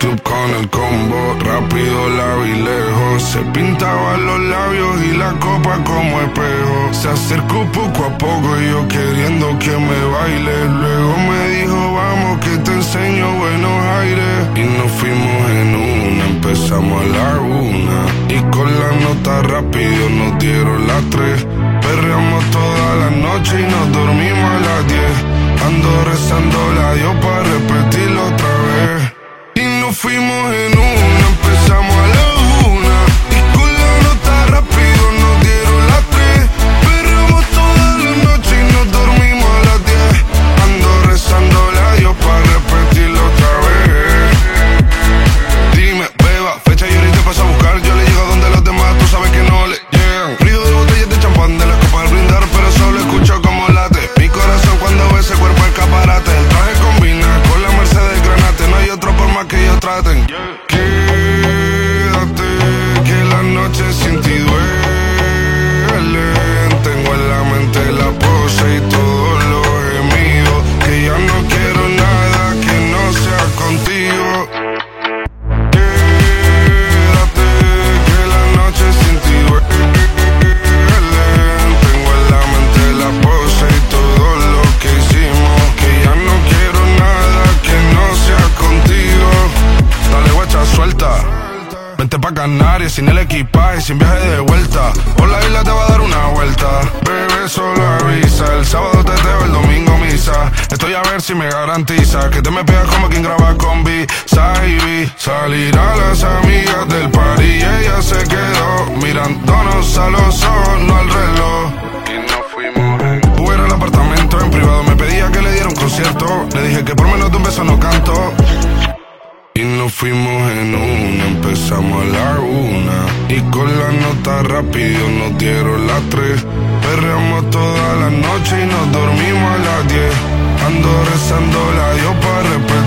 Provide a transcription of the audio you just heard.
club con el combo, rápido la vi lejos. Se pintaba los labios y la copa como espejo. Se acercó poco a poco y yo queriendo que me baile. Luego me dijo vamos que te enseño buenos aires. Y nos fuimos en una, empezamos a la 1. Y con la nota rápido nos dieron las 3. Perreamos toda la noche y nos dormimos a las 10. Ando rezando la Dios para repetirlo otra vez. Y nos fuimos en una, empezamos a la 1. Y con la nota rápido nos dieron las 3. Perreamos toda la noche y nos dormimos a las 10. Ando rezando la Dios para repetirlo otra vez. Dime, beba, fecha y ahorita paso a buscar. Yo le llego a donde los demás, tú sabes que no le llegan. Río de botellas de champán, de la copa al brindar, pero solo escucho como late mi corazón cuando ve ese cuerpo escaparate. El traje combina con la Mercedes Granate. No hay otro por más que ellos traten. Quédate, que la noche sin ti duele. Tengo en la mente la pose y todos los gemidos. Que ya no quiero nada que no sea contigo. Quédate, que la noche sin ti duele. Tengo en la mente la pose y todo lo que hicimos. Que ya no quiero nada que no sea contigo. Dale guacha, suelta. Vente pa' Canarias sin el equipaje, sin viaje de vuelta. Por la isla te va a dar una vuelta. Bebé, solo avisa. El sábado teteo, el domingo misa. Estoy a ver si me garantiza que te me pegas como quien graba con B-Side. Salir a las amigas del party y ella se quedó mirándonos a los ojos, no al reloj. Y nos fuimos. Fuera al apartamento en privado, me pedía que le diera un concierto. Le dije que por menos de un beso no canto. Y nos fuimos en una, empezamos a la 1. Y con la nota rápido nos dieron las 3. Perreamos toda la noche y nos dormimos a las 10. Ando rezando la Dios para repetir